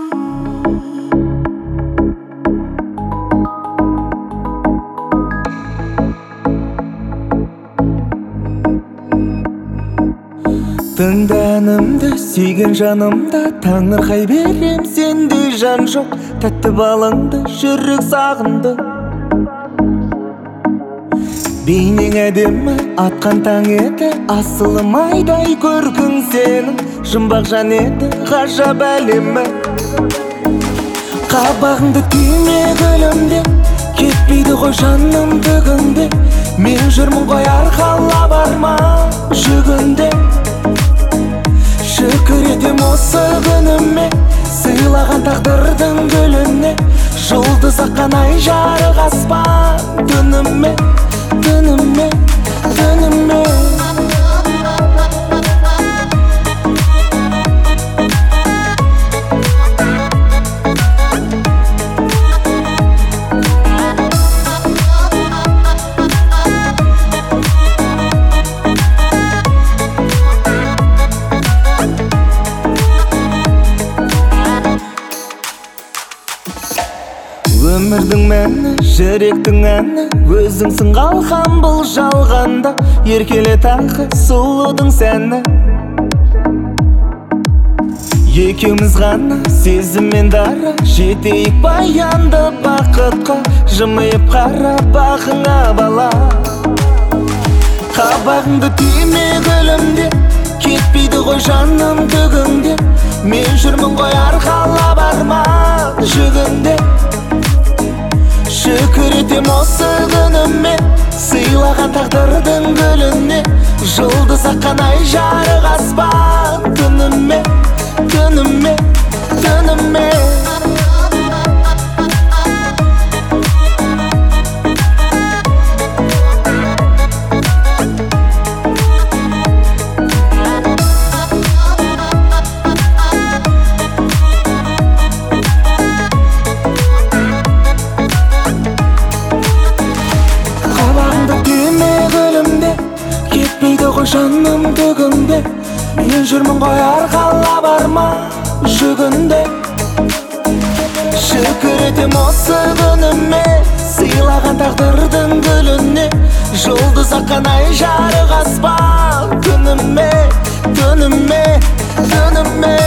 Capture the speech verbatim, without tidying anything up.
Тыңданымды сүйген жанымда таңырқай берем, сендей жан жоқ. Тәтті балыңды жүрек сағынды. Бейнең әдемі атқан таң еді, асылым айдай көркің сенің. Жұмбақ жан еді ғажап әлемі. Қабағыңды түйме гүлімде, кетпейді ғой жаным төгінде. Мен жүрмін ғой арқалап арма жүгінде. Шүкір етем осы күніме, сыйлаған тағдырдың гүліне. Жұлдыз аққан ай жарық аспан түніме, түніме, түніме. Өмірдің мәні, жүректің әні, өзіңсің қалқан бұл жалғанда. Еркеле тағы сұлудың сәні. Екеуміз ғана сезіммен дара, жетейік баянды бақытқа. Жымиып қара бағыңа бала. Қабағыңды түйме гүлімде, кетпейді ғой жаным төгінде. Мен жүрмін ғой арқалап арман жүгінде. Шүкір етем осы күніме, сыйлаған тағдырдың гүліне. Жұлдыз аққан ай жарық аспан түніме, түніме, түніме. Жаным төгінде, мен жүрмін ғой арқалап арман жүгінде. Шүкір етем осы күніме, сыйлаған тағдырдың гүліне. Жұлдыз аққан ай жарық аспан түніме, түніме, түніме.